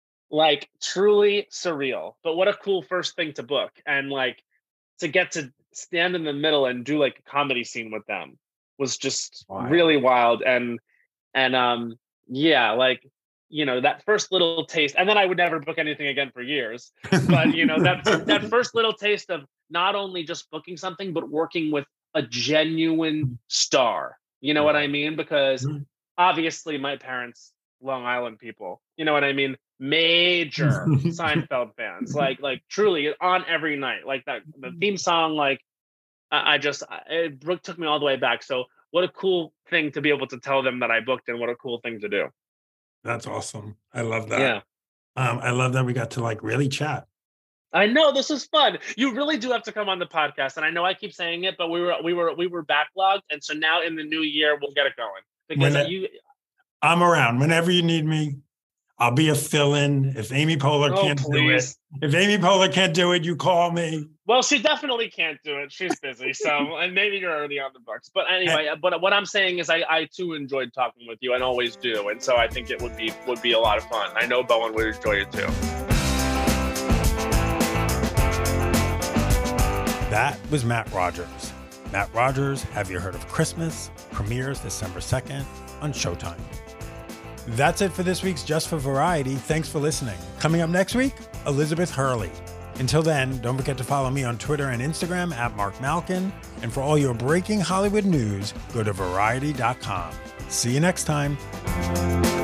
Like truly surreal. But what a cool first thing to book. And like to get to stand in the middle and do like a comedy scene with them was just wow. really wild. And and um yeah, like, you know, that first little taste, and then I would never book anything again for years. But you know, that that first little taste of not only just booking something, but working with a genuine star. You know what I mean? Because obviously my parents, Long Island people, you know what I mean? Major Seinfeld fans, like, like truly on every night, like that, the theme song, like I, I just, it took me all the way back. So what a cool thing to be able to tell them that I booked, and what a cool thing to do. That's awesome. I love that. Yeah. Um, I love that we got to like really chat. I know, this is fun. You really do have to come on the podcast, and I know I keep saying it, but we were we were we were backlogged, and so now in the new year we'll get it going. Because when you, I'm around whenever you need me. I'll be a fill-in. If Amy Poehler oh, can't please. do it, if Amy Poehler can't do it, you call me. Well, she definitely can't do it. She's busy, so and maybe you're already on the books. But anyway, but what I'm saying is, I I too enjoyed talking with you, and always do, and so I think it would be would be a lot of fun. I know Bowen would enjoy it too. That was Matt Rogers. Matt Rogers, Have You Heard of Christmas? Premieres December second on Showtime. That's it for this week's Just for Variety. Thanks for listening. Coming up next week, Elizabeth Hurley. Until then, don't forget to follow me on Twitter and Instagram at Mark Malkin. And for all your breaking Hollywood news, go to variety dot com. See you next time.